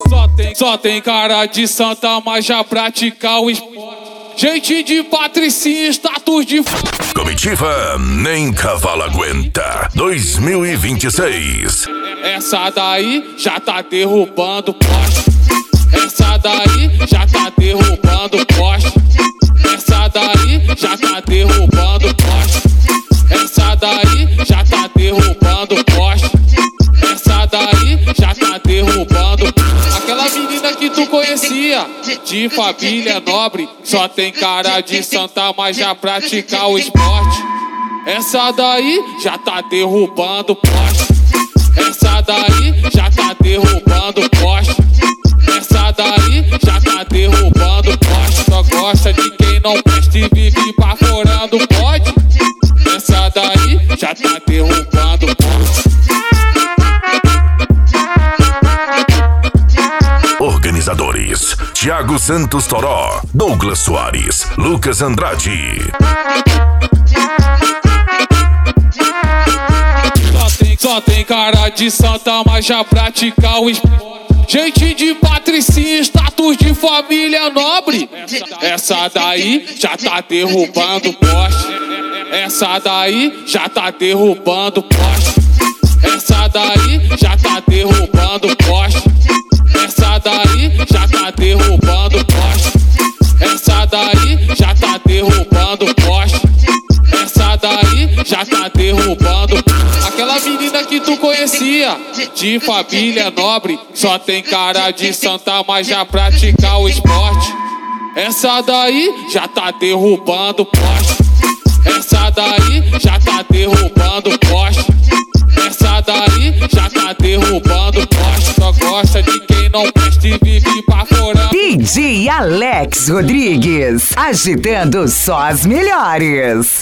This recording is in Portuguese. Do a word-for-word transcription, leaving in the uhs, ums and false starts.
Só tem, só tem cara de santa, mas já pratica o esporte. Gente de patricinha, status de... Comitiva Nem Cavalo Aguenta dois mil e vinte e seis. Essa daí já tá derrubando poste. Essa daí já tá derrubando poste. Essa daí já tá derrubando poste. Essa daí já tá derrubando poste. Essa daí já tá derrubando. Aquela menina que tu conhecia, de família nobre, só tem cara de santa, mas já pratica o esporte. Essa daí já tá derrubando poste. Essa daí já tá derrubando poste. Essa daí já tá derrubando poste. Só gosta de quem não presta e vive baforando pode. Essa daí já tá derrubando poste. Organizadores: Thiago Santos Toró, Douglas Soares, Lucas Andrade. Só tem, só tem cara de santa, mas já pratica o esporte. Gente de patricinha, status de família nobre. Essa daí já tá derrubando poste. Essa daí já tá derrubando poste. Essa daí já tá derrubando poste. Essa daí já tá derrubando poste. Essa daí já tá derrubando poste. Essa daí já tá derrubando. Aquela menina que tu conhecia, de família nobre, só tem cara de santa, mas já pratica o esporte. Essa daí já tá derrubando poste. Essa daí já tá derrubando poste. Essa daí já tá derrubando poste. Só gosta de quem não presta e vive baforando. D J Alex Rodrigues, agitando só as melhores.